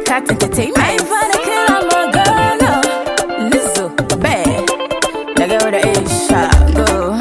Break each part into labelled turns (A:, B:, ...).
A: Cat Entertainment.
B: I ain't for the kill, I'm a girl, no.
A: Lizzo, bad. The girl with the A-shot. Go, go,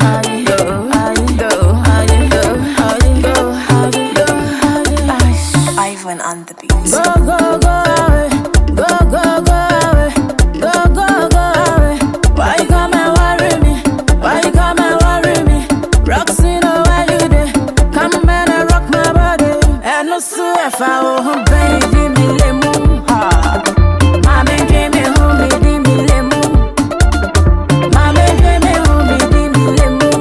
C: Ivan on the beat.
B: Go, go, go away. Go, go, go away. Go, go, go away. Why you come and worry me? Why you come and worry me? Roxanne, why you there? Come and rock my body. And no sue if I will baby me lemon. Mama dream me home, me di me lemon. Mama dream me home, me di me lemon.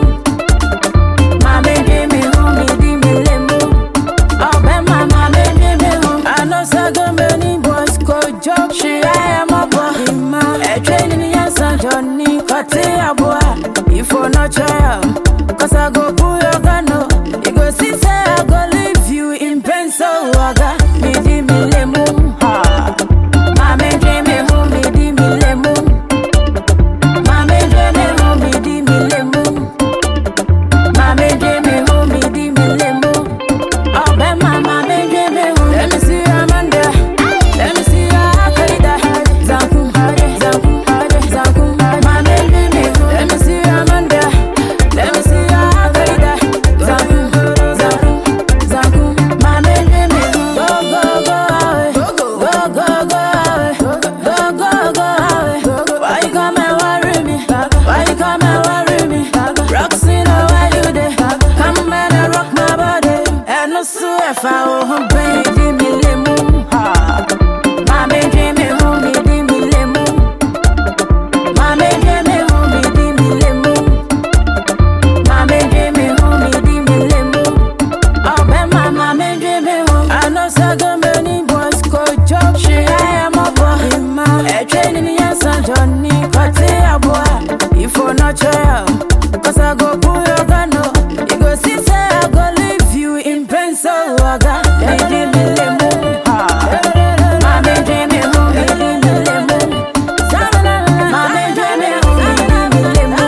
B: Mama dream me home, me di me lemon. Oh, ben mama dream me home. I know so many boys go joke. She I am a boy. A training yes and Johnny Katia boy. If you not try, 'cause I go pull your gun. You go see say I go leave you in pain so I got me di me lemon. Mama dream me home, me di me lemon. Mama dream me home, me di me lemon. Mama dream me home, me di me lemon. Oh, ben mama dream me home. Let me see Amanda. Let me see Akalida. Zanku, Zanku, Zanku. Mama dream me home. Let me see Amanda. Let me see Akalida. Zanku, Zanku, Zanku. Mama dream me home. Go, go, go away. Go, go, go away. Go, go, go away. Why you come and worry me? Why you come and worry me? Roxanne, why you there? Come and rock my body. And no sue if I will baby me lemon. Mama dream me home, me di me lemon. Mama dream me home, me di me lemon. Mama dream me home, me di me lemon. Oh, ben mama dream me home. I know so many boys go joke. She I am a boy. A training yes and Johnny Katia boy. If you not try, 'cause I go pull your gun. You go see say I go leave you in pain so I got me di me lemon. Mama dream me home, me di me lemon. Mama dream me home, me di me lemon.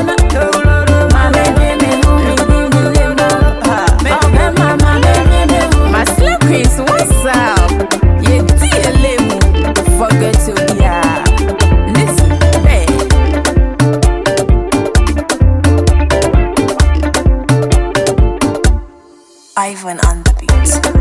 B: Mama dream me home, me di me lemon. Oh, ben mama dream me home.
A: My Slim Queens, what's up? You dear lemon. Forget to be listen, bad.
C: Ivan on the beat.